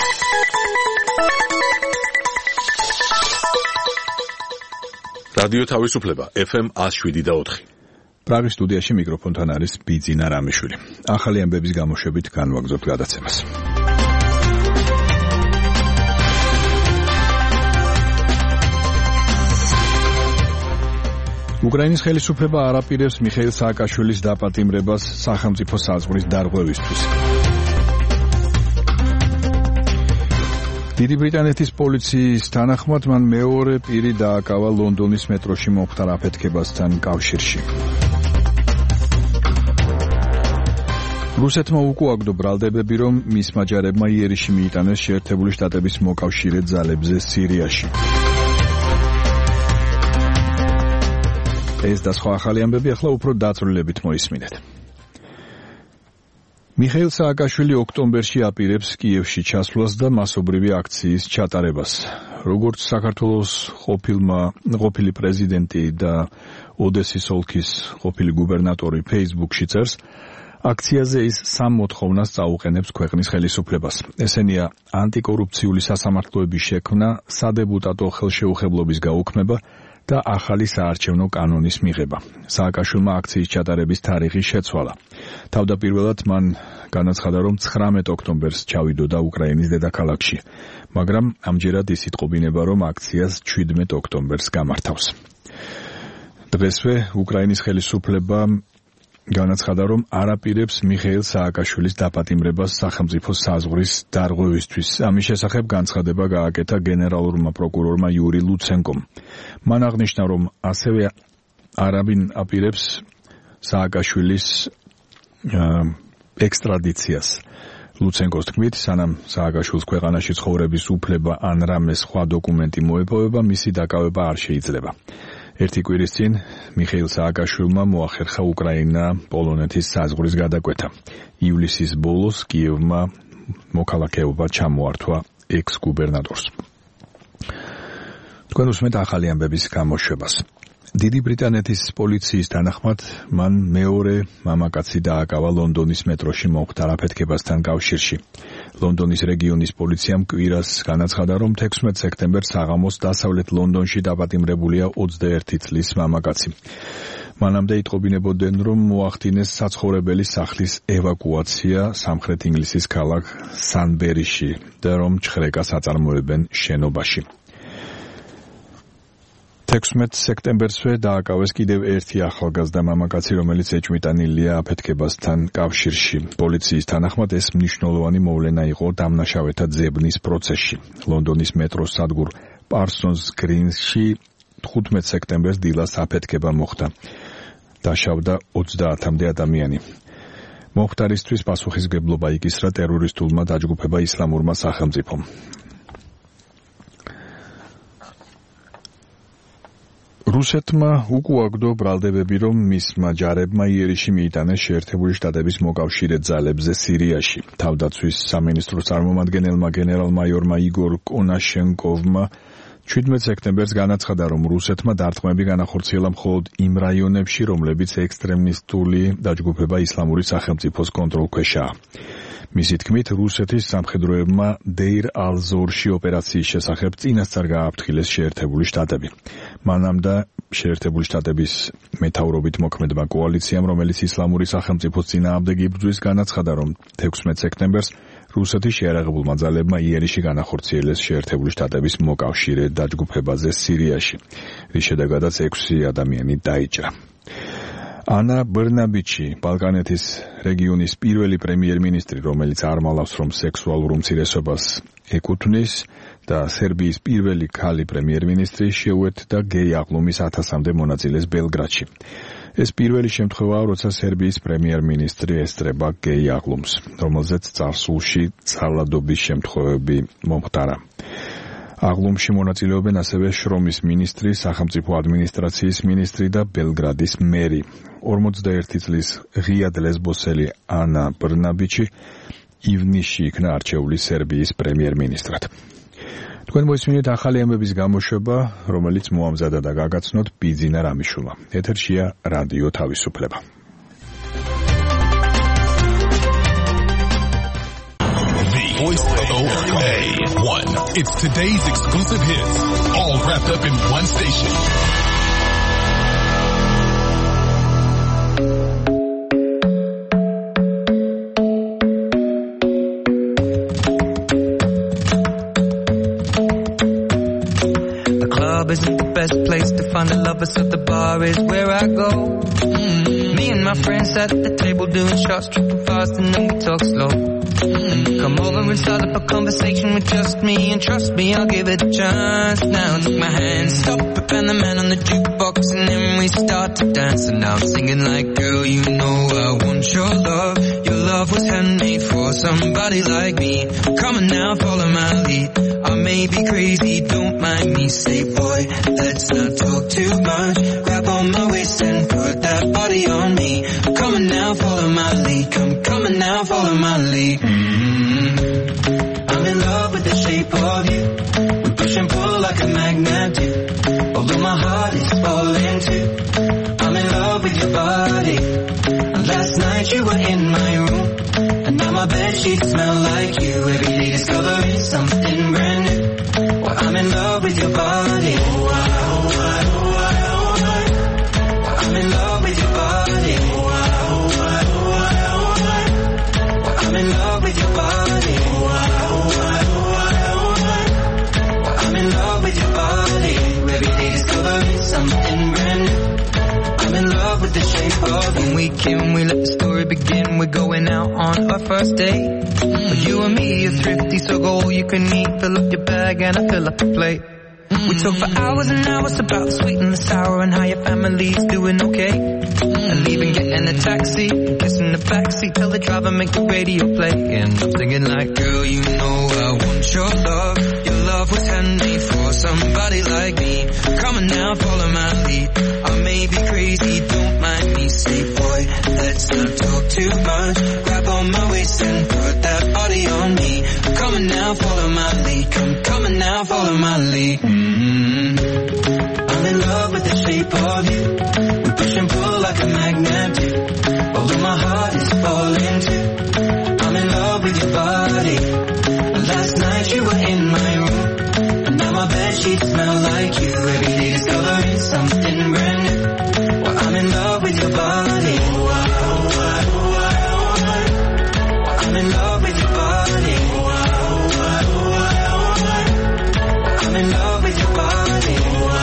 რადიო თავისუფლება FM 107.4. პრაღის სტუდიაში მიკროფონთან არის ბიძინა რამიშვილი. ახალი ამბების გამოშვებით განვაგრძობთ გადაცემას. უკრაინის ხელისუფლება არ აპირებს მიხეილ სააკაშვილის დაპატიმრებას სახელმწიფო საზღვრის დარღვევისთვის. დიდი ბრიტანეთის პოლიციის თანახმად მან მეორე პირი დააკავა ლონდონის მეტროში მომხდარ აფეთქებასთან კავშირში. რუსეთმა უკუაგდო ბრალდებები, რომ მისმა ჯარებმა იერიში მიიტანეს შეერთებული შტატების მოკავშირე ძალებზე სირიაში. ეს და სხვა ახალი ამბები ახლა უფრო დაწვრილებით მოისმინეთ. მიხეილ სააკაშვილი ოქტომბერში აპირებს კიევში ჩასვლას და მასობრივი აქციის ჩატარებას. როგორც საქართველოს ყოფილი პრეზიდენტი და ოდესის ოლქის ყოფილი გუბერნატორი Facebook-ში წერს, აქციაზე ის სამ მოთხოვნას წაუყენებს ქვეყნის ხელისუფლებას. ესენია ანტიკორუფციული სასამართლოების შექმნა, სადებუტატო ხელშეუხებლობის გაუქმება და ახალი საარჩევნო კანონის მიღება. სააკაშვილმა აქციის ჩატარების თარიღი შეცვალა. თავდაპირველად მან განაცხადა, რომ 19 ოქტომბერს ჩავიდოდა უკრაინის დედაქალაქში, მაგრამ ამჯერად ის იტყობინება, რომ აქციას 17 ოქტომბერს გამართავს. დღესვე უკრაინის ხელისუფლება განაცხადა, რომ არ აპირებს მიხეილ სააკაშვილის დაპატიმრებას სახელმწიფო საზღვრის დარღვევისთვის. ამის შესახებ განცხადება გააკეთა გენერალურმა პროკურორმა იური ლუცენკომ. მან აღნიშნა, რომ ასევე არ აპირებს სააკაშვილის ექსტრადიციას. ლუცენკოს თქმით, სანამ სააკაშვილს ქვეყანაში ცხოვრების უფლება ან რამე სხვა დოკუმენტი მოეპოვება, მისი დაკავება არ შეიძლება. ერთი კვირის წინ მიხეილ სააკაშვილმა მოახერხა უკრაინა პოლონეთის საზღვრის გადაკვეთა. ივლისის ბოლოს კიევმა მოქალაქეობა ჩამოართვა ექს-გუბერნატორს. თქვენ უსმენთ ახალი ამბების გამოშვებას. დიდი ბრიტანეთის პოლიციის თანახმად მან მეორე მამაკაცი დააკავა ლონდონის მეტროში მომხდარ აფეთქებასთან კავშირში. ლონდონის რეგიონის პოლიციამ კვირას განაცხადა, რომ 16 სექტემბერს საღამოს დასავლეთ ლონდონში დაპატიმრებულია 21 წლის მამაკაცი. მანამდე იტყობინებოდნენ, რომ მოახდინეს საცხოვრებელი სახლის ევაკუაცია სამხრეთ ინგლისის ქალაქ სანბერიში და რომ ჩხრეკას აწარმოებენ შენობაში. 16 სექტემბერსვე დააკავეს კიდევ ერთი ახალგაზრდა მამაკაცი, რომელიც ეჭვმიტანილია აფეთქებასთან კავშირში. პოლიციის თანახმად ეს მნიშვნელოვანი მოვლენა იყო დამნაშავეთა ძებნის პროცესში. ლონდონის მეტროს სადგურ პარსონს გრინში 15 სექტემბერს დილას აფეთქება მოხდა. დაშავდა 30-მდე ადამიანი. მომხდარისთვის პასუხისმგებლობა იკისრა ტერორისტულმა დაჯგუფება ისლამურმა სახელმწიფომ. რუსეთმა უკუაგდო ბრალდებები, რომ მისმა ჯარებმა იერიში მიიტანეს შეერთებული შტატების მოკავშირე ძალებზე სირიაში. თავდაცვის სამინისტროს წარმომადგენელმა გენერალ-მაიორმა იგორ კონაშენკოვმა 17 სექტემბერს განაცხადა, რომ რუსეთმა დარტყმები განახორციელა მხოლოდ იმ რაიონებში, რომლებიც ექსტრემისტული დაჯგუფება ისლამური სახელმწიფოს კონტროლქვეშაა. მისი თქმით, რუსეთის სამხედროებმა დეირ ალ-ზორში ოპერაციის შესახებ წინასწარ გააფრთხილეს შეერთებული შტატები. მანამდე შეერთებული შტატების მეთაურობით მოქმედმა კოალიციამ, რომელიც ისლამური სახელმწიფოს წინააღმდეგ იბრძვის, განაცხადა, რომ 16 სექტემბერს რუსეთის შეიარაღებულმა ძალებმა იერიში განახორციელეს შეერთებული შტატების მოკავშირე დაჯგუფებაზე სირიაში, რის შედეგადაც 6 ადამიანი დაიჭრა. ანა ბრნაბიჩი, ბალკანეთის რეგიონის პირველი პრემიერ-მინისტრი, რომელიც არ მალავს, რომ სექსუალურ უმცირესობას ეკუთვნის და სერბიის პირველი ქალი პრემიერ-მინისტრი შეუერთდა გეი აღლუმის 1000-მდე მონაწილეს ბელგრადში. ეს პირველი შემთხვევაა, როცა სერბიის პრემიერ-მინისტრი ესწრება გეი აღლუმს, რომელზეც წარსულში ძალადობის შემთხვევები მომხდარა. აღლუმში მონაწილეობენ ასევე შრომის მინისტრი, სახელმწიფო ადმინისტრაციის მინისტრი და ბელგრადის მერი. 41 წლის ღიად ლესბოსელი ანა ბრნაბიჩი ივნისში იქნა არჩეული სერბიის პრემიერ-მინისტრად. თქვენ მოისმინეთ ახალი ამბების გამოშვება, რომელიც მოამზადა და გაგაცნოთ ბიძინა რამიშვილმა. ეთერშია რადიო თავისუფლება. The Voice of It's today's exclusive hits, all wrapped up in one station. The club isn't the best place to find a lover, so the bar is where I go. Me and my friends sat at the table doing shots, tripping fast, and then we talk slow. Come over and start up a conversation with just me, and trust me, I'll give it a chance. Now take my hand, stop it, and the man on the jukebox, and then we start to dance. And now I'm singing like, girl, you know I want your love. Your love was handmade for somebody like me. Come on now, follow my lead. I may be crazy, don't mind me. Say, boy, let's not talk too much. Grab on my waist and put that body on me. Come on now, follow my lead. Come on now, follow my lead. I'm in love with the shape of you. We push and pull like a magnet do. Although my heart is falling too. I'm in love with your body. Last night you were in my room, and now my bedsheets smell like you. Every day discovering something brand new. Well, I'm in love with your body. I'm in love with your body. I'm in love with your body. I'm in love with your body. Every day discovering something brand new. I'm in love with the shape of when we came, we let the story begin. We're going out on our first date. You and me are thrifty, so go all you can eat. Fill up your bag and I fill up the plate. We talk for hours and hours about the sweet and the sour and how your family's doing okay. And leaving, getting a taxi, kissing the backseat, tell the driver make the radio play. And I'm singing like, girl, you know I want your love. Your love was handmade for somebody like me. Come on now, follow my lead. I may be crazy, don't mind me. Say, boy, let's not talk too much. Grab on my waist and put that body on me. Come on now, follow my lead. Come on now, follow my lead. I'm in love with the shape of you. We push and pull like a magnet do. Although my heart is falling too. I'm in love with your body. Last night you were in my room, and now my bedsheets smell like you. Every day discovering something brand new. Well, I'm in love with your body. I'm in love with your body. I'm in love with your body.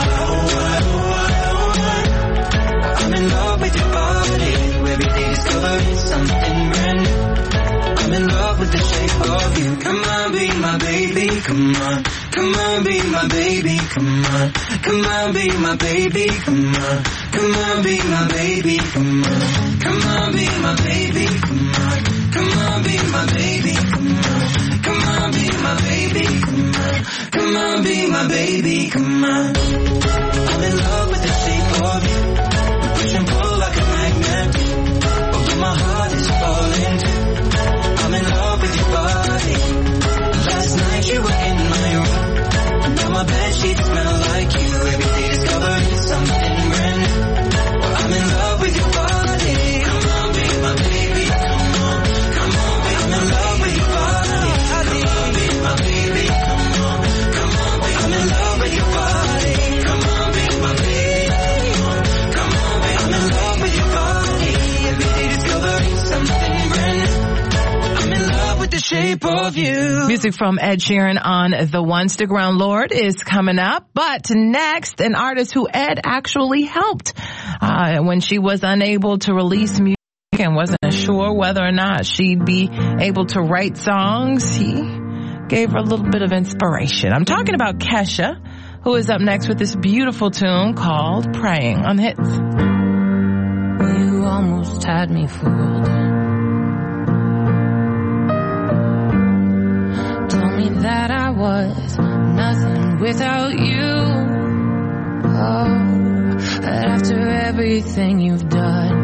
I'm in love with your body. Every day discovering something brand new. I'm in love with the shape of you. Come on, be my baby, come on. Come on, be my baby, come on. Come on, be my baby, come on. Come on, be my baby, come on. Come on, be my baby, come on. Come on, be my baby, come on. Come on, be my baby, come on. Come on, be my baby, come on. I'm in love with the shape of you. We push and pull like a magnet. Although my heart is falling too. I'm in love with your body. Last night you were in my room, and now my bedsheets smell like you. Every day discovering something brand new. Well, I'm in love with your body. Come on, be my baby. Come on, come on, be I'm in love with your body. Come on, be my baby. Come on, come on, be I'm in love with your body. Come on, be my baby. Come on, be I'm in love with your body. Every day discovering something brand new. I'm in love with the shape of you. Music from Ed Sheeran on The One. Stick Around Lord is coming up. But next, an artist who Ed actually helped when she was unable to release music and wasn't sure whether or not she'd be able to write songs. He gave her a little bit of inspiration. I'm talking about Kesha, who is up next with this beautiful tune called Praying on Hits. You almost had me fooled. Told me that I was nothing without you. Oh, but after everything you've done,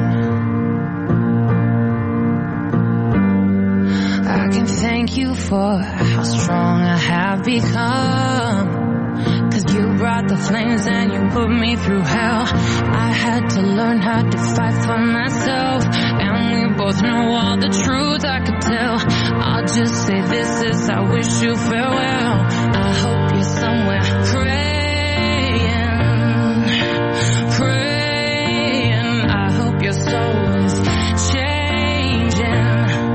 I can thank you for how strong I have become. 'Cause You brought the flames and you put me through hell. I had to learn how to fight for myself, and we both know all the truth I could tell. I'll just say this is I wish you farewell. I hope you're somewhere praying. I hope your soul is changing.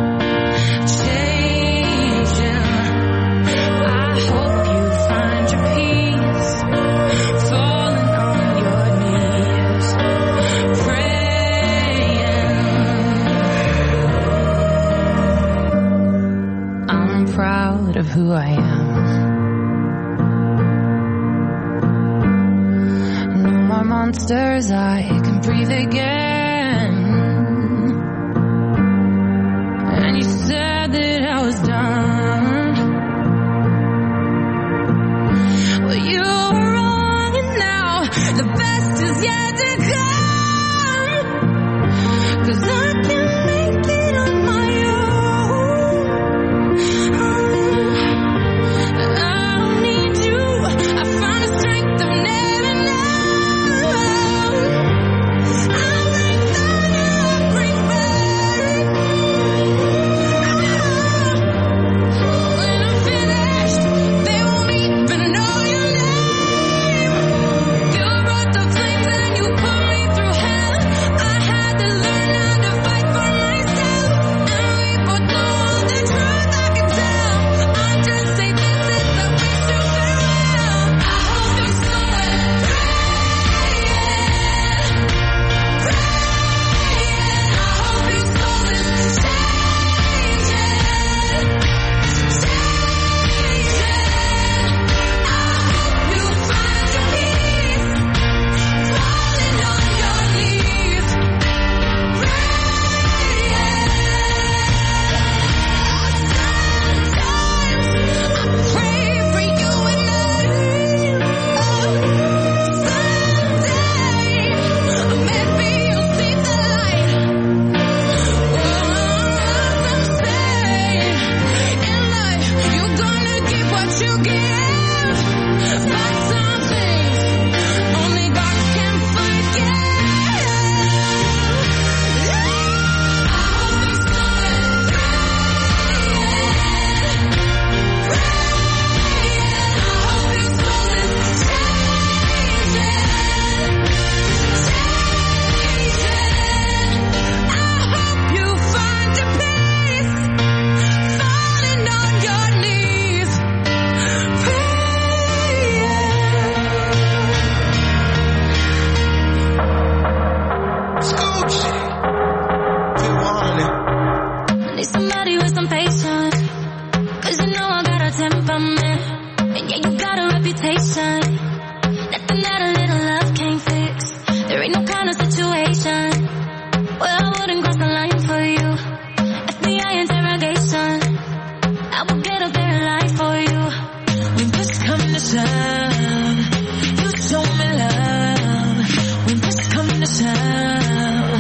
I hope you find your peace, falling on your knees, praying. I'm proud of who I am. No more monsters, I can breathe again. And you said that I was done. Well, you were wrong, and now the best is yet to come. 'Cause I can make it on my own. I don't need you. I found a strength I've never known. I'll bring thunder, I'll bring rain. When I'm finished, they won't even know your name. You brought the flames and you put me through hell. I had to learn how to fight for myself, and we both know all the truth I can tell. I'll just say this is I wish you farewell. I hope you're somewhere praying. I hope your soul is changing. I hope you find your peace, falling on your knees, Sometimes I pray for you and someday maybe you'll see the light. Some say in life you're gonna get what you give, but some things only God can forgive. I hope you're somewhere praying. I hope your soul is changing. I hope you find your peace, falling on your knees, I need somebody with some patience, 'cause you know I got a temperament, and yeah, you got a reputation. Nothing that a little love can't fix. There ain't no kind of situation where I wouldn't cross the line for you. FBI interrogation, I will get up there and lie for you. When push come to shove, you show me love. When push come to shove,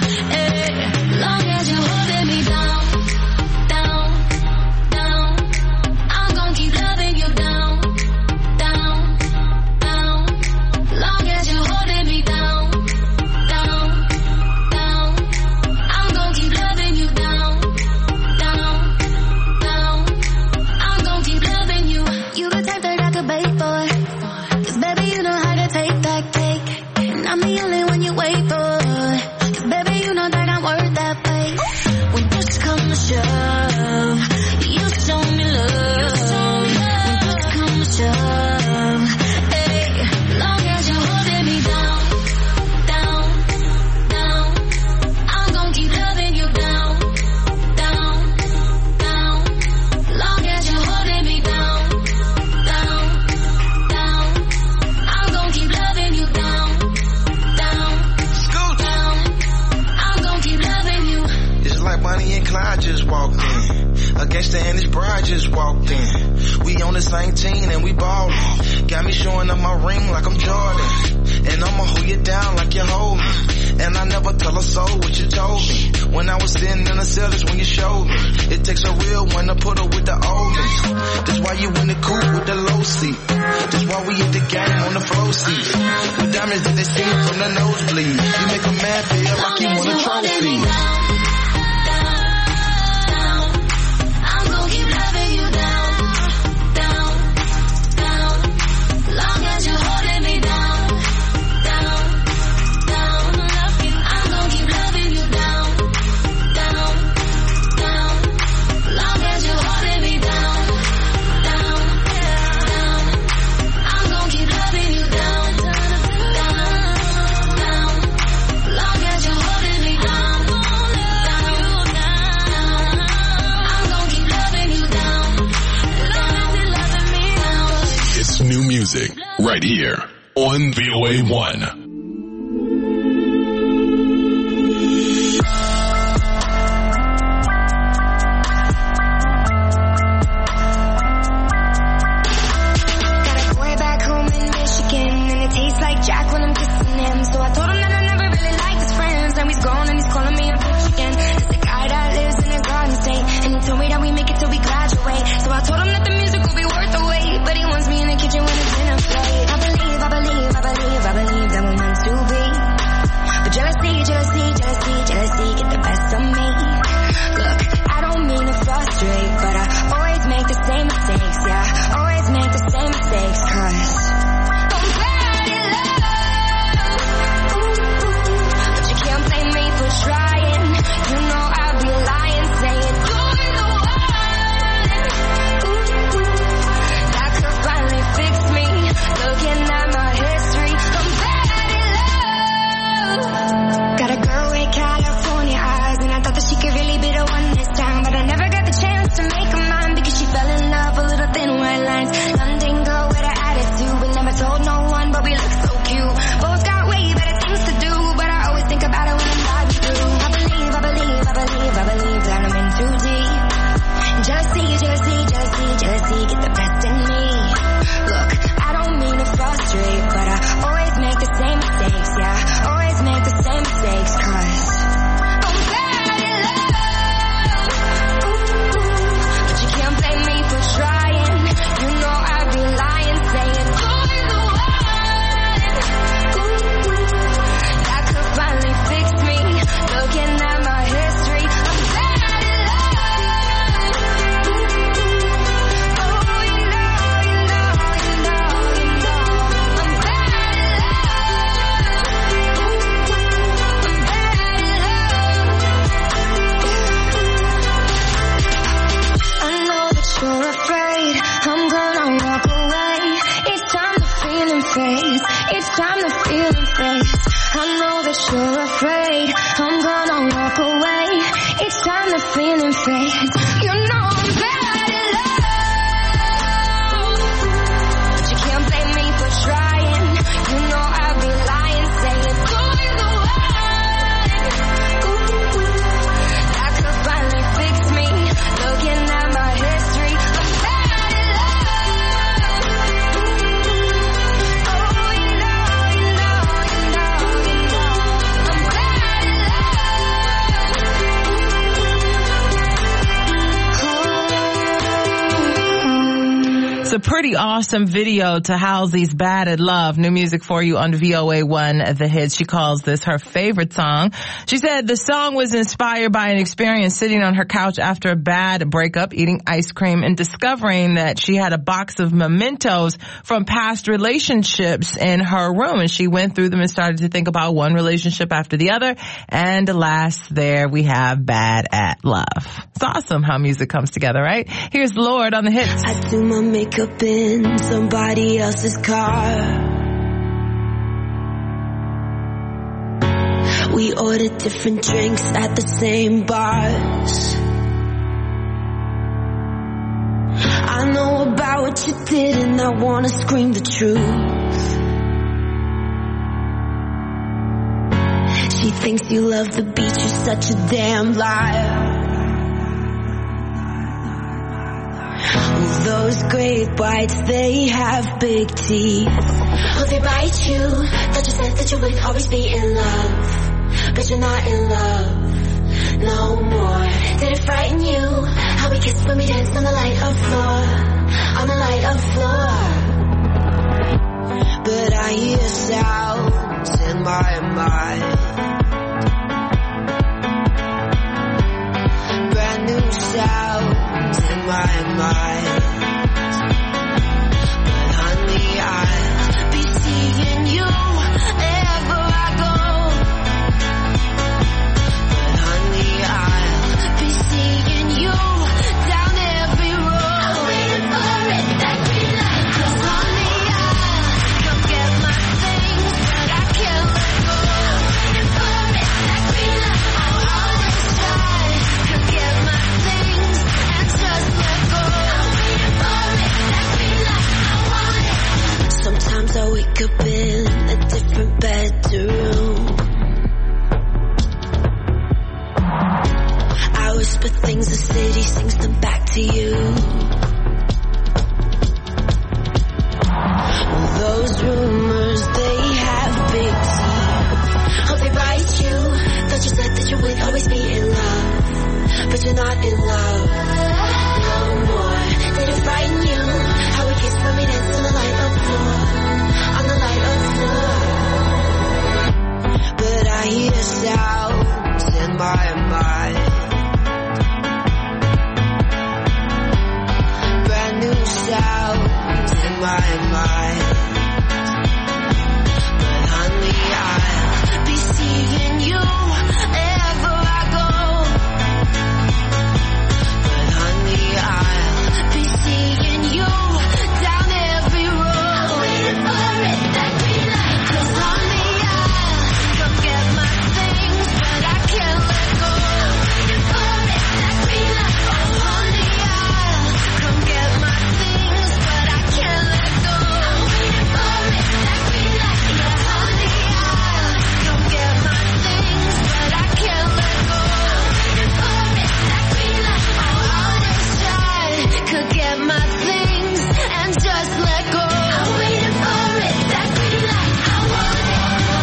long as you're holding me down, down, down, I'm gonna keep loving you down, down, down. Long as you're holding me down, down, down, I'm gonna keep loving you down, down, down. I'm gonna keep loving you. You the type that I could bait for, 'cause baby you know how to take that cake, and I'm the only one you wait for, 'cause baby you know that I'm worth that wait. When push comes to shove, you show me love. When push comes to shove, long as you're holding me down, down, down, I'm gonna keep loving you down, down, down. Long as you're holding me down, down, down, I'm gonna keep loving you down, down, down. I'm gonna keep loving you. It's like Bonnie and Clyde just walked in. A gangster and his bride just walked in. We on the same team and we ballin'. Got me showing up my ring like I'm Jordan. And I'ma hold you down like you hold me. And I never tell a soul what you told me. When I was sitting in the cell, that's when you showed me. It takes a real one to put her with the oldest. That's why you in the coupe with the low seat. That's why we hit the game on the first is that they see me from the nosebleed. You make a man feel like he want a trophy. I'm gonna keep loving you down, down, down. Long as you're holding me down, down, down. I'm gonna keep loving you down, down, down. Long as you're holding me down, down, down. I'm gonna keep loving you down, down, down. Long as you're holding me down, down, down. I'm gonna keep loving you down, long as you're loving me down. It's new music right here on VOA1. Got a boy back home in Michigan, and it tastes like Jack when I'm kissing him. So I told him that I never really liked his friends. Now he's gone and he's calling me a bitch again. It's the guy that lives in a garden state, and he told me that we make it till we graduate. So I told him that the music will be worth the wait, but he wants me in the kitchen when it's dinner plate. I believe that we're meant to be. But jealousy, get the best of me. Look, I don't mean to frustrate, but I always make the same mistakes, yeah. Always make the same mistakes, 'cause I'm bad in love. But you can't blame me for trying. You know I'd be lying, saying you're the one that could finally fix me. Looking at my history, I'm bad in love. Got a girl with California eyes, and I thought that she could really be the one this time, but I never got the chance to make her mine because she fell in love with little thin white lines. London girl with an attitude, we never told no one, but we look so cute. Both got way better things to do, but I always think about it when I'm driving through. I believe that I'm in too deep. Jealousy, get the best in me. Look, I don't mean to frustrate, but I always make the same mistakes, yeah. Always make the same mistakes, 'cause I'm bad in love. But you can't blame me for trying. You know I'd be lying, saying you're the one that could finally fix me. Looking at my history, I'm bad in love. Oh, you know, I'm bad in love. I'm bad in love. I know that you're afraid I'm gonna walk away. It's time the feeling fades. It's time the feeling fades. I know that you're afraid I'm gonna walk away. It's time the feeling fades. You know I'm bad in love, but you can't blame me for trying. You know I'd be lying, saying you're the one that could finally fix me. Looking at my history, I'm bad in love. Oh, you know, I'm bad in love. It's a pretty awesome video to Halsey's Bad at Love. New music for you on VOA1 The Hits. She calls this her favorite song. She said the song was inspired by an experience sitting on her couch after a bad breakup, eating ice cream, and discovering that she had a box of mementos from past relationships in her room. And she went through them and started to think about one relationship after the other. And alas, there we have Bad at Love. It's awesome how music comes together, right? Here's Lord on The Hits. I do my makeup in somebody else's car. We order different drinks at the same bars. I know about what you did and I wanna scream the truth. She thinks you love the beach, you're such a damn liar. Those great whites, they have big teeth. Oh, they bite you. Thought you said that you would always be in love, but you're not in love no more. Did it frighten you how we kissed when we danced on the light of floor, on the light of floor? But I hear sound mind. Brand new sounds in my mind. But honey, I'll be seeing you wherever I go. But honey, I'll be seeing you down every road. I'm waiting for it, that green light. 'Cause honey, I'll come get my things, but I can't let go. I'm waiting for it, that green light. I'll always try to get my things and just let go. I'm waiting for it, that green light. I want it. Sometimes I wake up in a different bedroom. I whisper things, the city sings them back to you. Those rumors, they have big teeth. Oh, they bite you. Thought you said that you would always be in love, but you're not in love no more. Did it frighten you? How we kissed when we danced on the light of floor, on the light of floor. But I hear sounds in my mind. Brand new sounds in my mind. But honey, I'll be seeing you wherever I go. But honey, I'll be seeing you down every road. I'm waiting for it, that green light. 'Cause honey, I'll come get my things, but I can't let go. I'm waiting for it, that green light. Oh, honey, I'll come get my things, but I can't let go. I'm waiting for it, that green light. Yeah, honey, I'll come get my things, but I can't let go. I'm waiting for it, that green light. I'll always try to get my things and just let go. I'm waiting for it, that green light. I want it.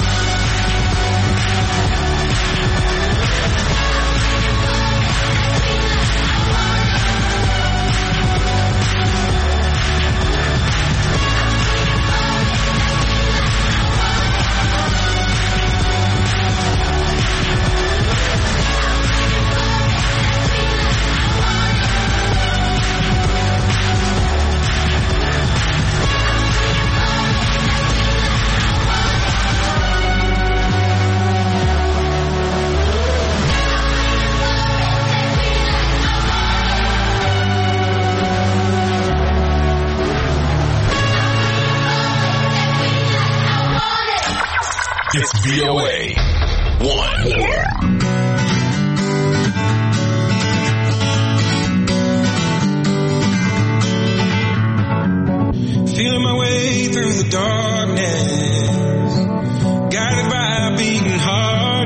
It's VOA 1. Feeling my way through the darkness, guided by a beating heart.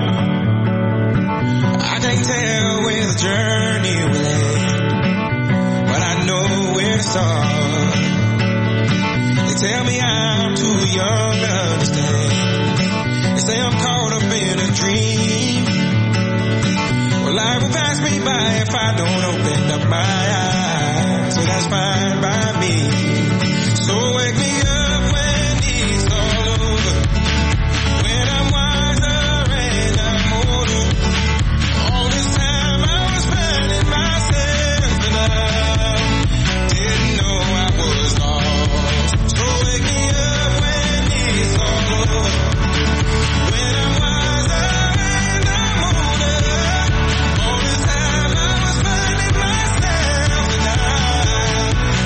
I can't tell where the journey will end, but I know where to start. They tell me I'm too young to understand. They say I'm caught up in a dream. Well, life will pass me by if I don't open up my eyes. So that's fine by me. So wake me up when it's all over, when I'm wiser and I'm older. All this time I was finding myself and I didn't know I was lost. So wake me up when it's all over, when I'm wiser and I'm older. All this time I was finding myself and I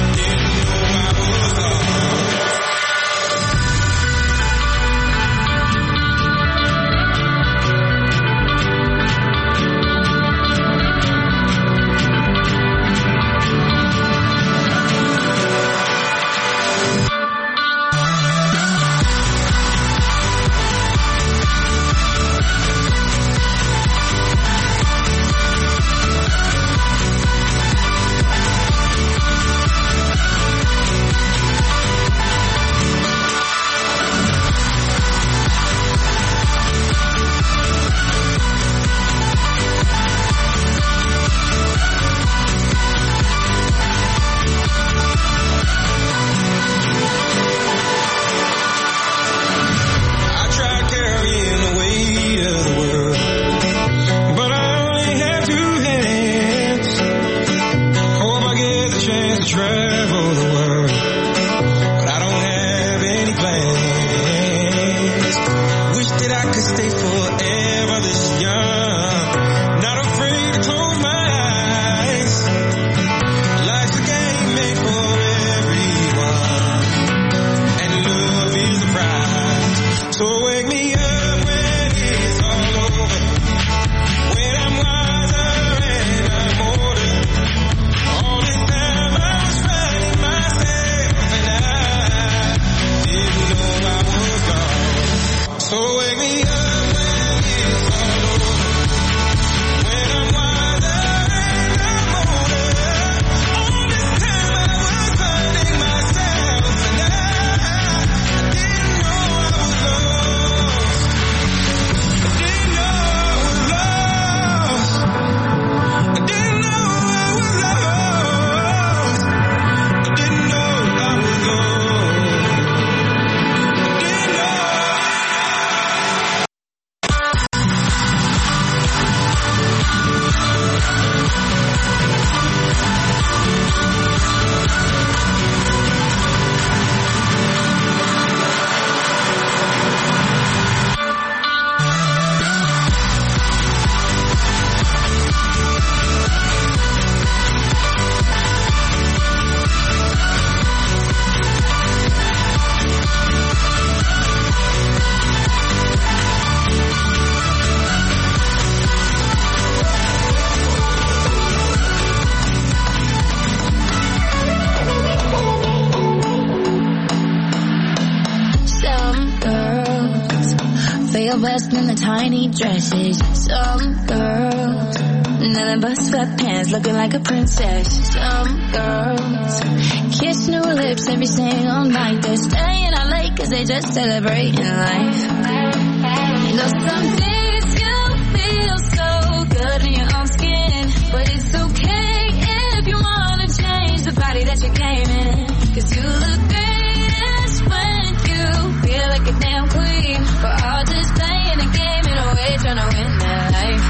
feel best in the tiny dresses. Some girls, nothing but sweatpants, looking like a princess. Some girls kiss new lips every single night. They're staying out late 'cause they just celebrating life. You know, some days you feel so good in your own skin, but it's okay if you wanna change the body that you came in. 'Cause you look greatest when you feel like a damn queen. We're all just playing a game in a way, trying to win that life.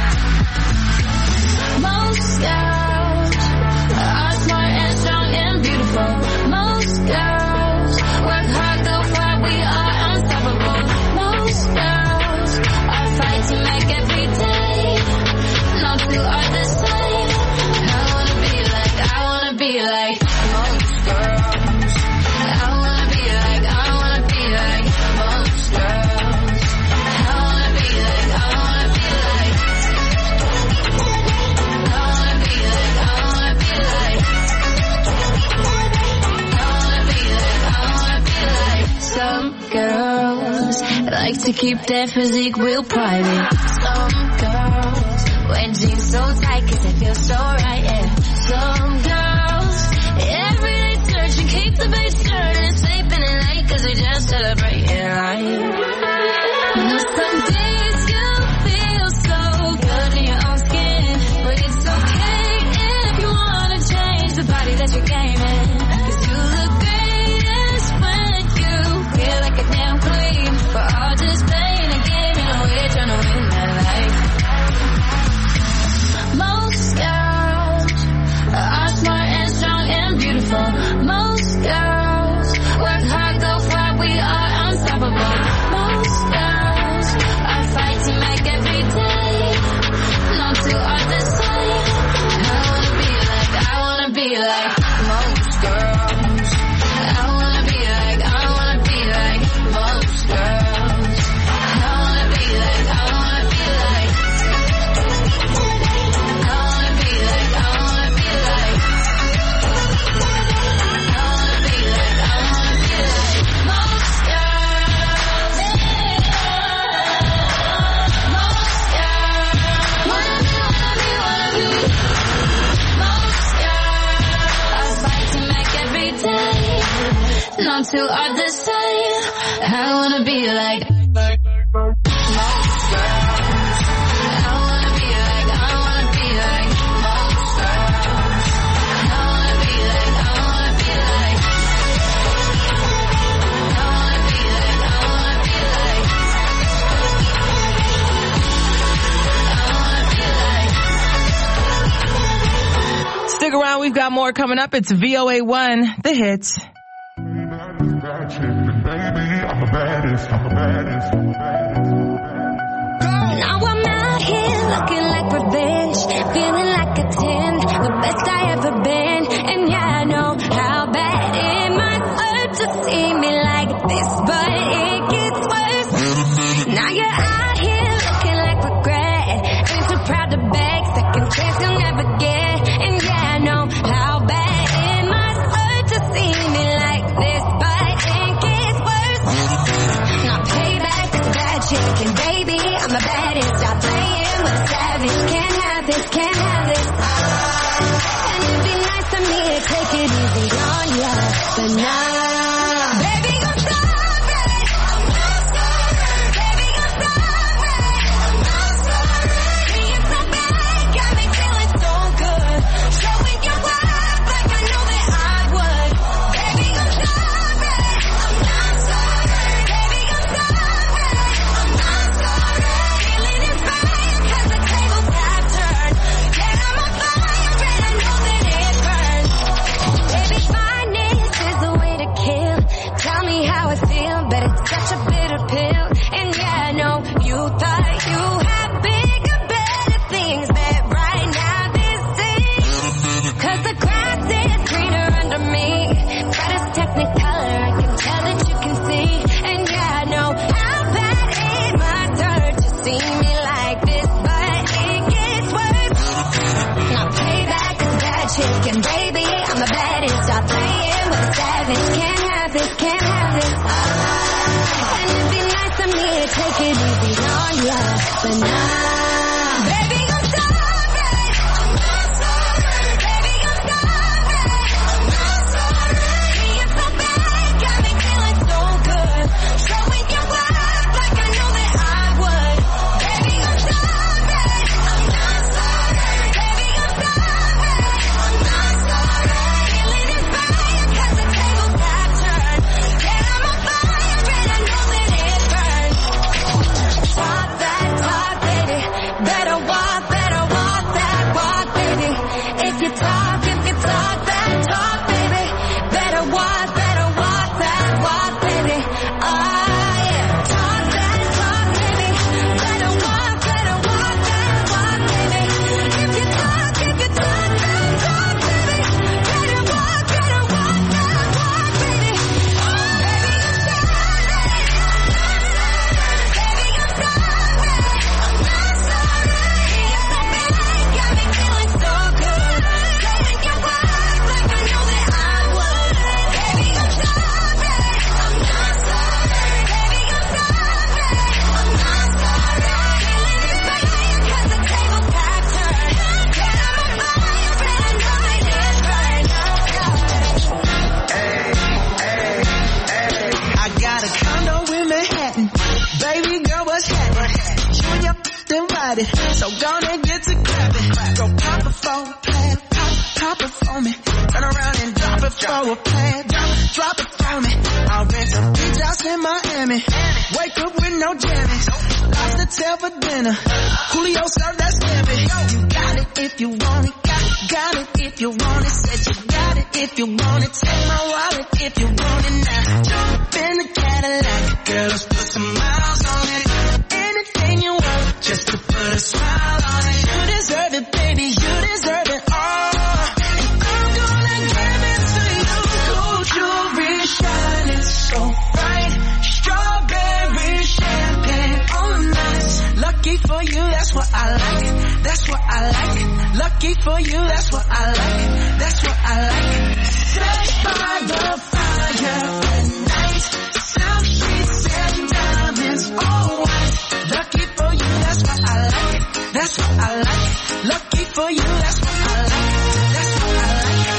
Most girls are smart and strong and beautiful. Most girls work hard, go far, we are unstoppable. Most girls are fighting like every day. No two are the same. I wanna be like most girls. I wanna be like most girls. I wanna be like I wanna be like some girls like to keep their physique real private. Some girls wear jeans so tight 'cause they feel so right, yeah. Some girls everyday search and keep the base shirt and sleeping in late 'cause they just celebrating life. You know, some days you feel so good in your own skin, but it's okay if you wanna change the body that you came in. 'Cause you look greatest when you feel like a damn queen. We're all just playing a game in a way, trying to win that life. Most girls are smart and strong and beautiful. Most girls work hard, go far, we are unstoppable. Most girls are fighting like every day. No two are the same. I wanna be like most girls. I wanna be like most girls. I wanna be like I wanna be like most girls. Most girls. Wanna be most girls are fighting like every day. No two are the same. I wanna be like most girls. I wanna be like most girls. I wanna be like I wanna be like Stick around, we've got more coming up. It's VOA1, the hits. Now I'm out here looking like revenge, feeling like a 10, the best I ever been. And yeah, I know how bad it might hurt to see me like this, but it gets worse. Now you're out here looking like regret, ain't too proud to beg, second chance you'll never get. And yeah, I know how bad it might hurt to see me like this, but it gets worse. Now payback is a bad chick, and baby, I'm the baddest. Stop playing with a savage. Can't have this, can't have this. And it'd be nice of me to take it easy on ya, but nah. Baby, I'm sorry. I'm sorry. Baby, I'm sorry. I'm sorry. Being so bad got me feeling so good. Showing your worth like I know that I would. Baby, I'm sorry. I'm sorry. Baby, I'm sorry. I'm sorry. Feeling inspired 'cause the tables have turned. Yeah, I'm on fire and I know that it burns. Baby, finance is the way to kill. Tell me how I feel, but it's such a bitter pill. And yeah, I know you thought you had bigger, better things, but right now this is 'cause the grass is greener under me. Brightest technicolor, I can tell that you can see. And yeah, I know how bad it might hurt to see me like this, but it gets worse. Now payback is a bad chick, and baby, I'm the baddest. Stop playing with a savage. Can't have this, can't have this. got it. So gonna get to clapping. Go pop it for a plan, pop it for me. Turn around and drop it for a plan, drop it for me. I'll rent a beach house in Miami. Wake up with no jammies. Lobster tail for dinner. Julio served that scampi. You got it if you want it. Got it if you want it. Said you got it if you want it. Take my wallet if you want it now. Jump in the Cadillac. Girl, let's put some miles on it. Anything you want, just to put a smile on it. You deserve it, baby. You deserve it all. And I'm gonna give it to you. Gold jewelry shining so bright. Strawberry champagne on ice. Lucky for you, that's what I like. That's what I like. Lucky for you, that's what I like. That's what I like. Stay by the fire at night. Silk sheets and diamonds, all white. Lucky for you, that's what I like. That's what I like. Lucky for you, that's what I like. That's what I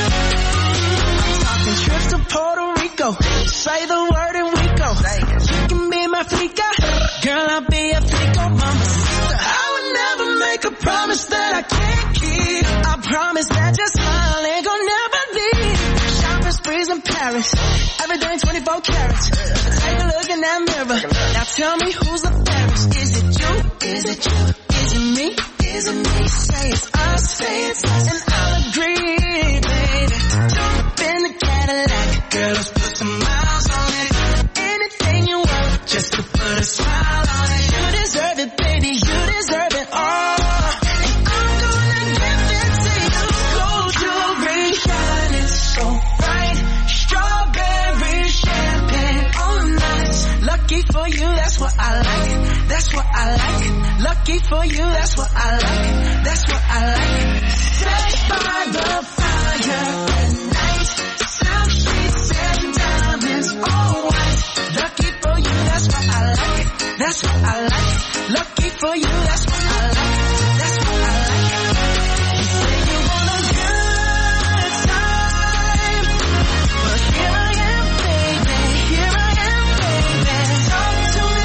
like. I'm talking trips to Puerto Rico. Say the word and we go. You can be my flica. Girl, I'll be a flico, mamacita. I would never make a promise that I can't keep. I promise that your smile ain't gonna never leave. Shopping sprees in Paris. Everything 24 carats. Take a look in that mirror. Now tell me who's the fairest. Is it you? Is it you? Is it me? Is it me? Say it's us, say it's us, and I'll agree, baby. Jump in the Cadillac. Girl, let's put some miles on it. Anything you want, just to put a smile on it. You deserve it, baby. You deserve it all. And I'm gonna give it to you. Gold jewelry shining so bright. Strawberry champagne on ice. Lucky for you, that's what I like. That's what I like. Lucky for you, that's what I like. That's what I like. Stay by the fire at night. Silk sheets and diamonds, all white. Lucky for you, that's what I like. That's what I like. Lucky for you, that's what I like. That's what I like. You say you want a good time, but here I am, baby. Here I am, baby. Talk to me,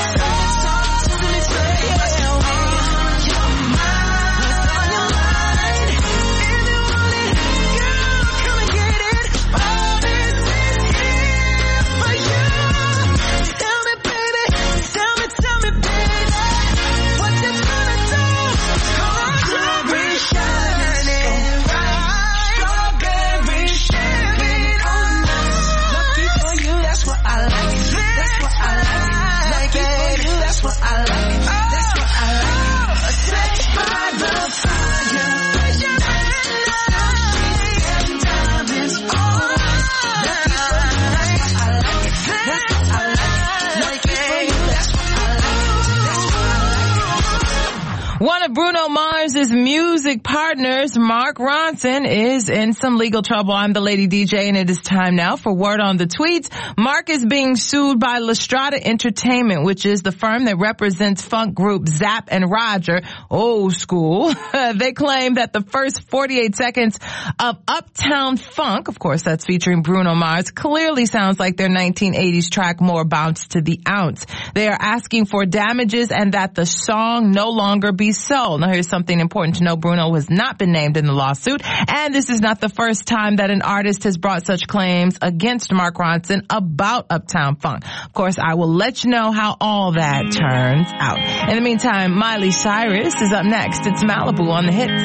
talk to me, say what's on your mind. What's on your mind? If you want it, girl, come and get it. All this is here for you. Tell me, baby, tell me, baby, what you gonna do? Strawberry shining bright. Strawberry champagne on ice. Lucky for you, that's what I like. That's what I like. Lucky for you, that's what I like. That's what I like. Stay by the fire. And diamonds all lucky for you, that's what I like. That's what I like. Lucky for you, that's what I like. That's what I like. One of Bruno Mars' music partners, Mark Ronson, is in some legal trouble. I'm the Lady DJ, and it is time now for Word on the Tweets. Mark is being sued by Lestrada Entertainment, which is the firm that represents funk group Zapp and Roger, old school. They claim that the first 48 seconds of Uptown Funk, of course that's featuring Bruno Mars, clearly sounds like their 1980s track More Bounce to the Ounce. They are asking for damages and that the song no longer be sold. Now here's something important to know. Bruno has not been named in the lawsuit, and this is not the first time that an artist has brought such claims against Mark Ronson about Uptown Funk. Of course, I will let you know how all that turns out. In the meantime, Miley Cyrus is up next. It's Malibu on the hits.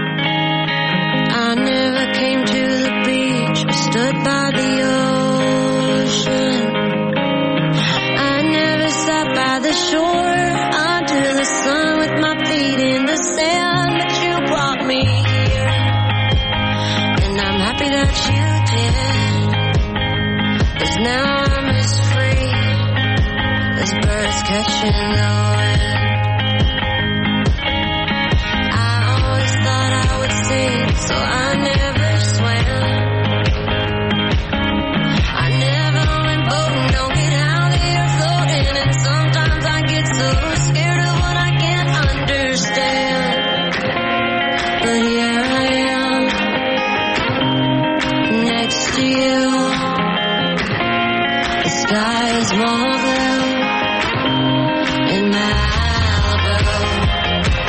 I never came to the beach or stood by the ocean. I never sat by the shore under the sun with my feet in the sand, but you brought me here, and I'm happy that you did, 'cause now I'm as free as birds catching the wind. I always thought I would sing, so I never swam. I never went boating, don't get out here floating, and sometimes I get so scared of what I can't understand. But here I am, next to you. The sky is more blue in Malibu.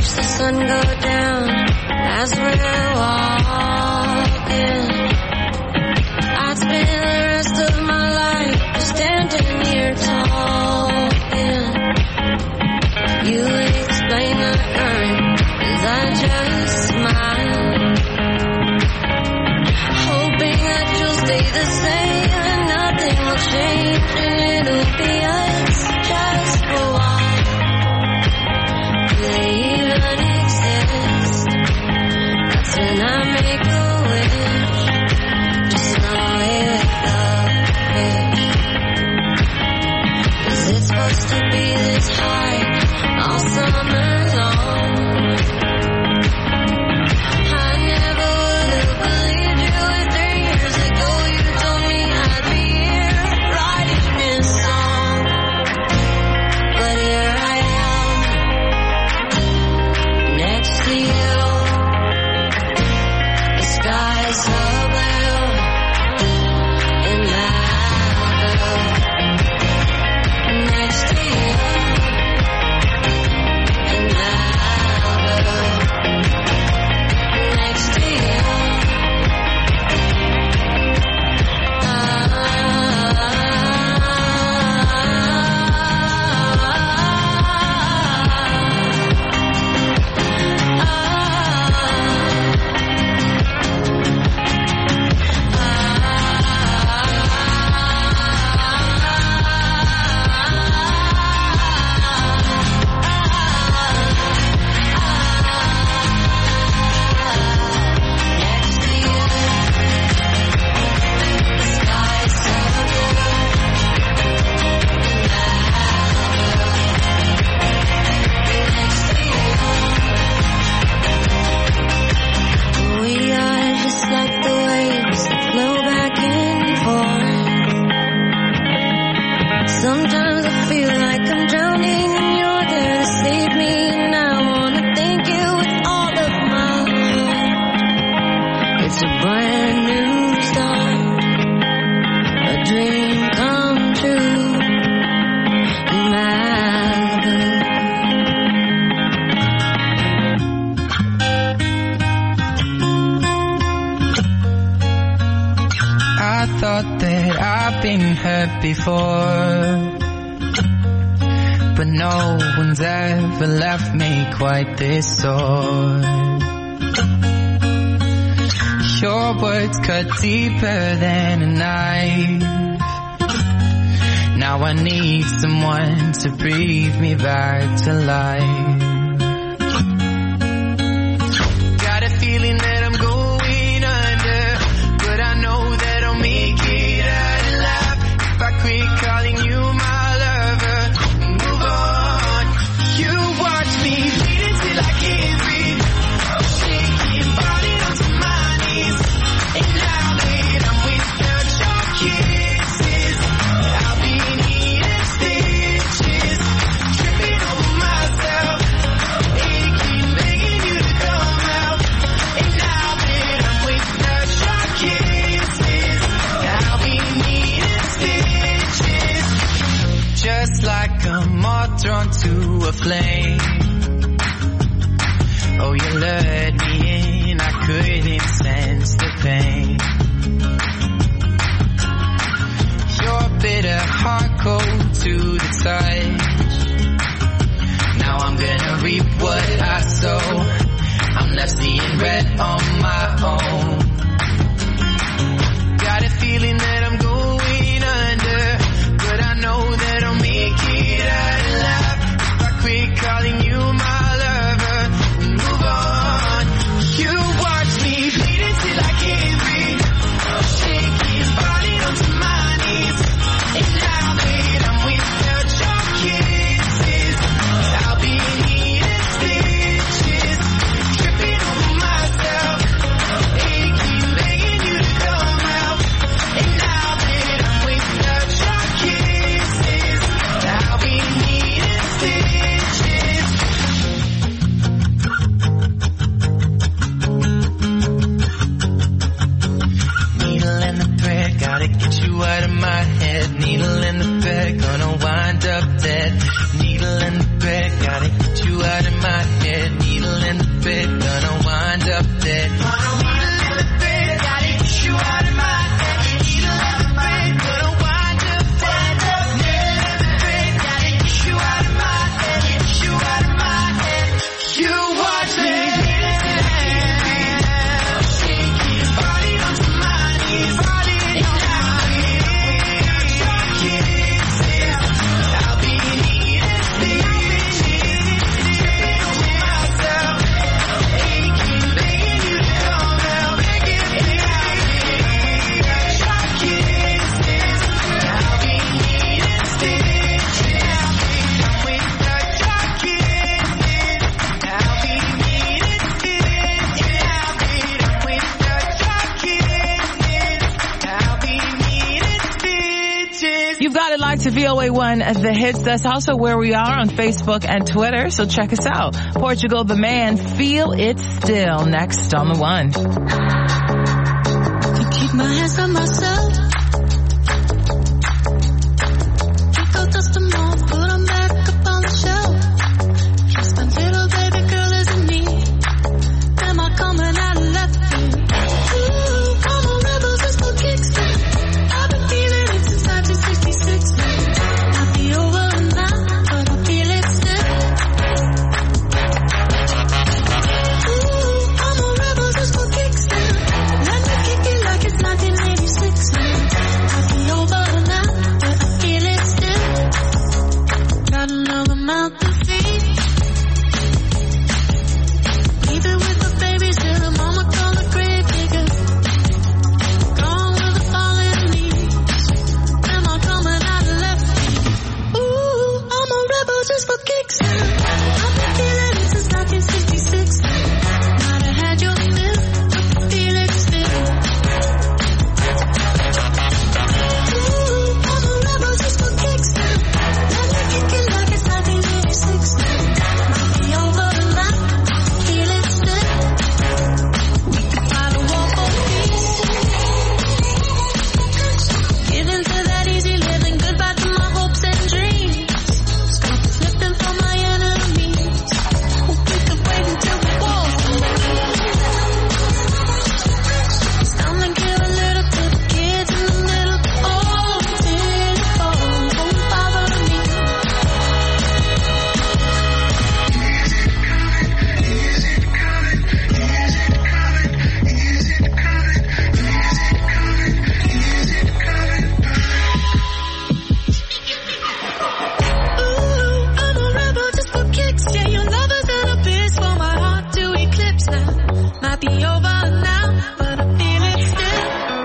watch the sun go down as we're walking. I'd spend the rest of my life just standing here talking. You explain the current as I just smile, hoping that you'll stay the same and nothing will change and it'll be us just for a while. Do they even exist? That's when I make a wish, just not with a fish. Is it supposed to be this high all summer long? I never would have believed you if 3 years ago you told me I'd be here writing this song. But here I am, next to you. The sky's so blue in Malibu. Next to you in Malibu. Next to you. We are just like the waves that flow back and forth. Sometimes I feel like I'm drowning and you're there to save me, and I wanna thank you with all of my heart. It's a brand new start, a dream come true in Malibu. I thought that I've been hurt before, but no one's ever left me quite this sore. Your words cut deeper than a knife. Now I need someone to breathe me back to life. Got a feeling that I'm going under, but I know that I'll make it out alive if I quit calling you my lover and move on. You watch me bleed until I can't breathe, shaking, falling onto my knees. And now that I'm without your kisses, I'll be needing stitches, tripping over myself, aching, begging you to come out. And now that I'm without your kisses, I'll be needing stitches. Just like a moth drawn to a flame. Oh, you lured me in, I couldn't sense the pain. Your bitter heart cold to the touch. Now I'm gonna reap what I sow. I'm left seeing red on my own. Got a feeling that I'm going under, but I know that I'll make it out alive if I quit calling you my lover and move on. You watch me bleed until I can't breathe, shaking, falling onto my knees. And now that I'm without your kisses, I'll be needing stitches, tripping over myself, aching, begging you to come out. And now You've got it locked to VOA1 The Hits. That's also where we are on Facebook and Twitter, so check us out. Portugal the Man, Feel It Still, next on The One. To keep my hands on myself, take out dust them all, put them back up on the shelf. Just my little baby girl isn't me. Am I coming out of left field? Ooh, I'm a rebel just for kicks. I've been feeling it since 1966. I'll be over now, but I feel it still. Ooh, I'm a rebel just for kicks. Let me kick it like it's 1986. I'll be over now, but I feel it still. Got another mouth to feed. Even with the babies, till the mama call the grave digger. Gone with the fallen leaves. Am I coming out of left field? Ooh, I'm a rebel just for kicks. I've been feeling it since 1966. Might have had your fill, but I feel it still. Ooh, I'm a rebel just for kicks. Let me kick it like it's 1986. Might be over now, feel it still. We can fight a war for peace. Give in to that easy living, goodbye to my hopes and dreams. Stop slipping from my enemies. We could wait until the war's over. Stop and give a little to the kids in the middle. Oh, till it falls, won't bother me. Ooh, I'm a rebel just for kicks. Yeah, your love is an abyss for my heart to eclipse now. Might be over now, but I feel it still.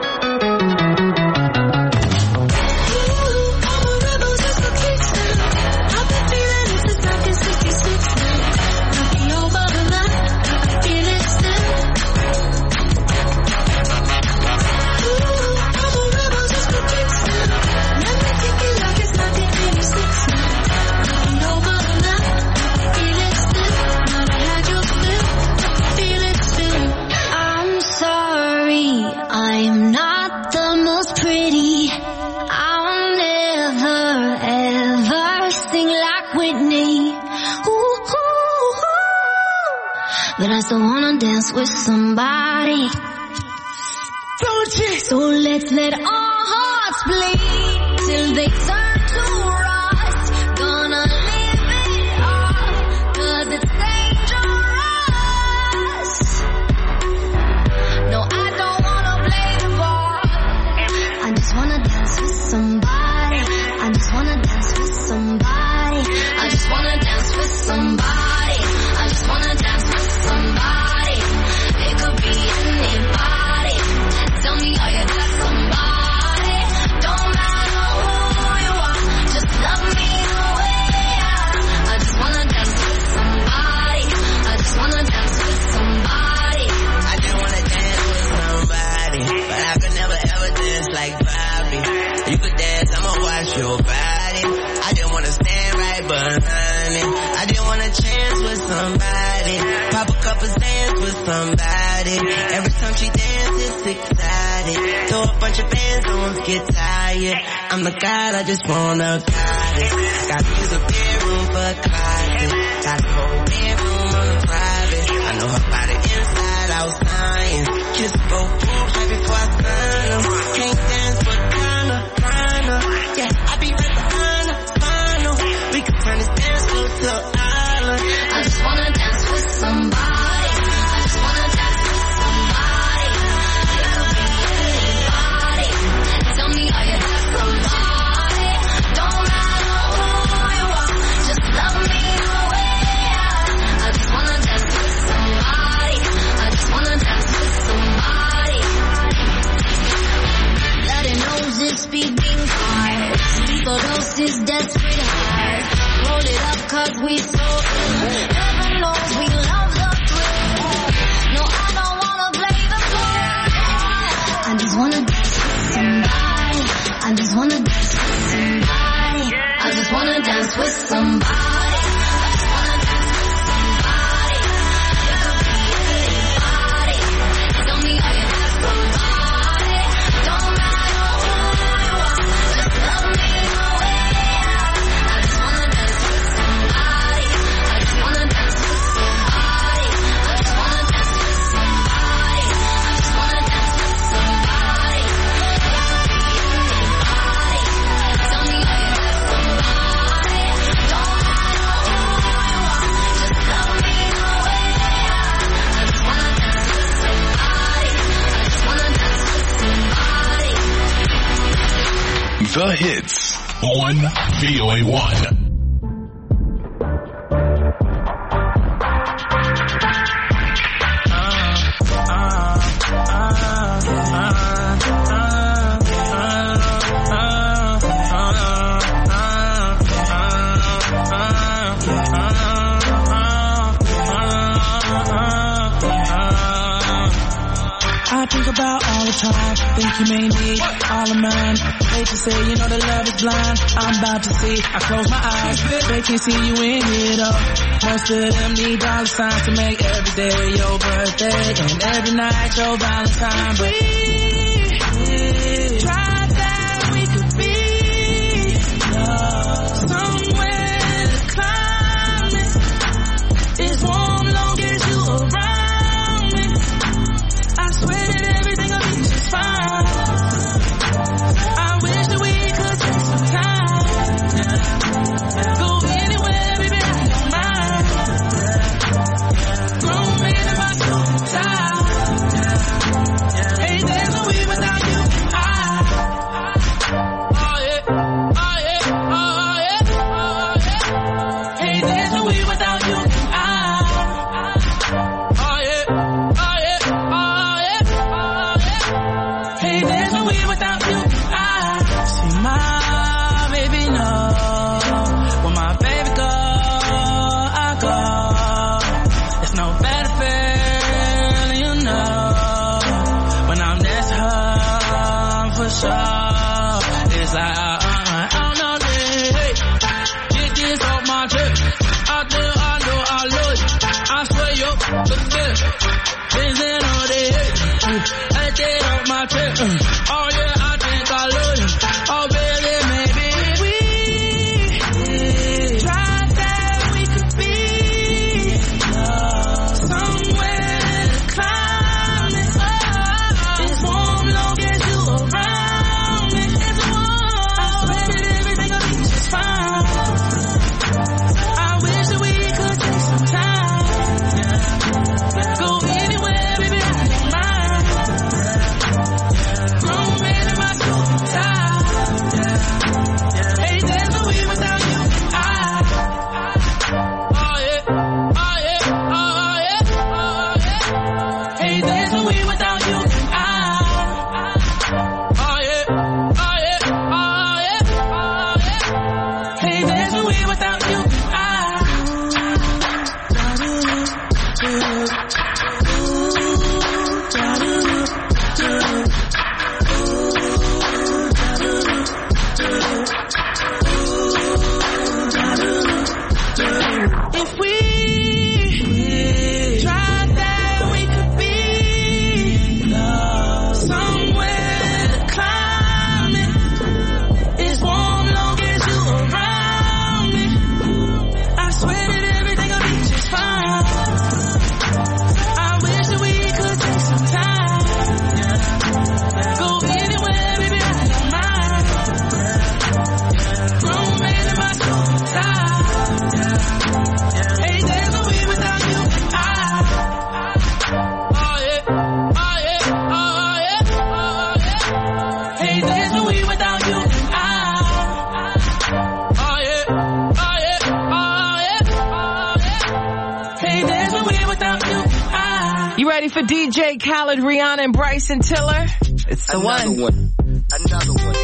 Ooh, I'm a rebel just for kicks now. I've been feeling it since 1966 now. Might be over now, but I feel it still. Ooh, I'm a rebel just for kicks now. Let me kick it like it's 1986 now. Might be over now, but I feel it still. Might have had your fill, but I feel it still. I'm sorry, I'm not the most pretty. I'll never ever sing like Whitney. Ooh, ooh, ooh. But I still wanna dance with somebody. So let's let our hearts bleed till they turn to rust. Gonna live it all, 'cause it's dangerous. No, I don't wanna play the part. I just wanna dance with somebody. I just wanna dance with somebody. I just wanna dance with somebody. I just wanna dance with somebody. It could be anybody. Tell me, are you that somebody? Don't matter who you are, just love me the way I am. I just wanna dance with somebody. I just wanna dance with somebody. I just wanna dance with somebody, but I could never ever dance like Bobby. You could dance, I'ma watch your body. I just wanna stand right behind it. I just wanna chance with somebody. Pop a couple stands with somebody. Every time she dances, it's exciting. Throw a bunch of bands, no one get tired. I'm the god, I just wanna got it. Got to use a bedroom for a closet. Got a whole bedroom on the private. I know her body inside, out science. Kiss both boobs right before I sign them. Can't dance but kinda. Yeah, I be right behind her, final. We can turn this dance floor to an island. I just wanna dance with somebody. I just wanna dance with somebody. It could be anybody. Tell me, are you that somebody? Don't matter who you are, just love me the way I am. I just wanna dance with somebody. I just wanna dance with somebody. Bloody noses, speaking cards. People doses, desperate hearts. Roll it up 'cause we so in. Heaven knows we love the thrill. No, I don't wanna play the part. I just wanna dance with somebody. I just wanna dance with somebody. wanna dance with somebody. I just wanna dance with somebody. It could be anybody. Tell me how you have somebody. Don't matter who you are, just tell me the way out. I just wanna dance with somebody. I just wanna dance with somebody. I just wanna dance with somebody. I just wanna dance with somebody. It could be anybody. Tell me how you have somebody. Don't matter who you are, just tell me the way out. I just wanna dance with somebody. I just wanna dance with somebody. The hits on VOA1. I think about all the time, think you may need all of mine. Hate to say, you know that love is blind. I'm about to see, I close my eyes, they can't see you in here though. Most of them need dollar signs to make every day your birthday and every night your Valentine. But we tried that we could be somewhere the climate is warm long as you around me. I swear that everything will be just fine. I wish that we could take some time. Go anywhere, baby, I don't mind. Grown man in my suit and tie. Hey, there's no way without you. Oh yeah, oh yeah, oh yeah, oh yeah. Hey, there's no way without you. Oh yeah, oh yeah, oh yeah. Hey, there's no way without you. I see my baby know. When my baby go, I go. There's no better feeling, you know. When I'm next to her, for sure. It's like, I don't know this. Get this off my chest. I know I love you. I swear you're the best. Things in all day. I get off my chest. Oh yeah, I think I love you. Oh baby, maybe we tried that we could be somewhere the climate is warm long as you around me. It's warm. I swear that everything will be just fine. I wish that we could take some time. Go anywhere, baby, I don't mind. Grown man in my suit and tie. Hey, there's no way without you. Oh yeah, oh yeah, oh yeah, oh yeah. Hey, there's no way without you. Oh yeah, oh yeah, oh yeah, oh yeah. Hey, there's no way without you. If we tried that we could be somewhere the climate is warm long as you around me. I swear that everything will be just fine. I wish that we could take some time. Go anywhere, baby, I don't mind. Grown man in my suit and tie. Hey, there's no way without you. Oh yeah, oh yeah, oh yeah, oh yeah. Hey, there's no way without you. Oh yeah, oh yeah, oh yeah, oh yeah. Hey, there's no way without you. You ready for DJ Khaled, Rihanna, and Bryson Tiller? It's the Another one. Another one.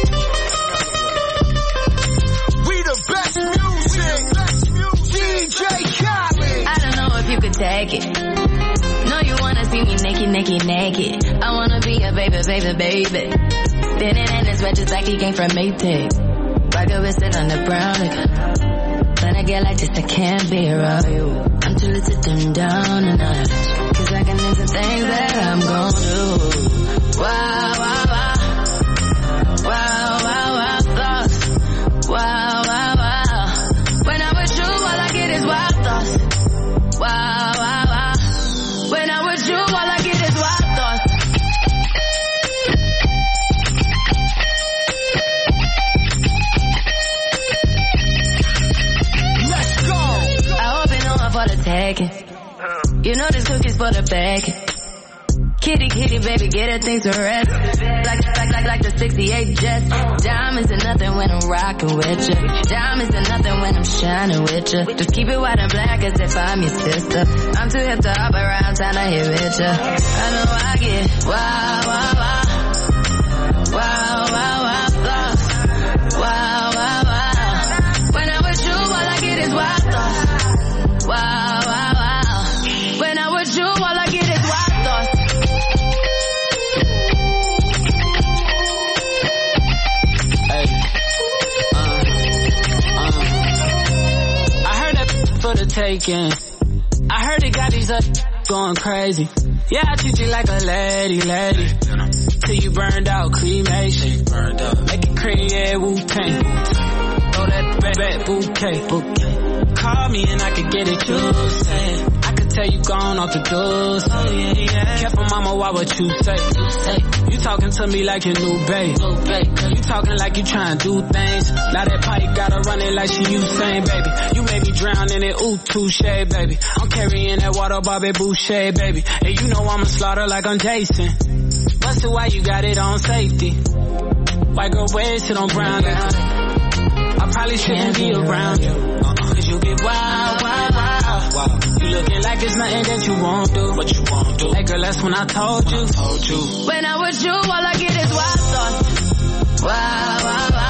We the best music. DJ Khaled. I don't know if you could take it. No, you wanna see me naked, naked, naked. I wanna be a baby, baby, baby. Spinning in his red just like he came from Maytag. I could sit on the brown again. When I get like this, I can't be around you. I'm too little to dim down a notch. Cause I can do some things that I'm gon' do. Wow, wow, wow. Wow, wow, wow, thoughts. Wow, wow, wow. When I'm with you, all I get is wild thoughts. Wow, wow, wow. When I'm with you, all I get is wild thoughts. Let's go. I hope you know I'm for the taking. You know this cookie's for the bacon. Kitty, kitty, baby, get her things to rest. Like the 68 Jets. Diamonds are nothing when I'm rocking with you. Diamonds are nothing when I'm shining with you. Just keep it white and black as if I'm your sister. I'm too hip to hop around, trying to hit with you. I know I get wow, wow, wow. Wow, wow, wow, thoughts. Wow, wow, wow. When I'm with you, all I get is wild thoughts. Wow, wow, wow. When I'm with you, all I get is wild thoughts. For the taking. I heard it got these up going crazy. Yeah, I treat you like a lady. Till you burned out, cremation. Make it cream, yeah, Wu-Tang. Throw that back bouquet. Call me and I could get it, you say. I could tell you gone off the doors. Oh yeah. Careful mama, why what you say? You talking to me like your new babe. You talking like you trying to do things. Now that pipe gotta run it like she Usain, baby. You made me drown in it, ooh, touche, baby. I'm carrying that water, Bobby Boucher, baby. And you know I'ma slaughter like I'm Jason. Busted, why you got it on safety? White girl wasted on brown. I probably shouldn't be around you. Cause you get wild, wild, wild. You looking like it's nothing that you won't do. What you won't do. Hey girl, that's when I told you. When I'm with you, all I get is wild thoughts. Wow, wow, wow.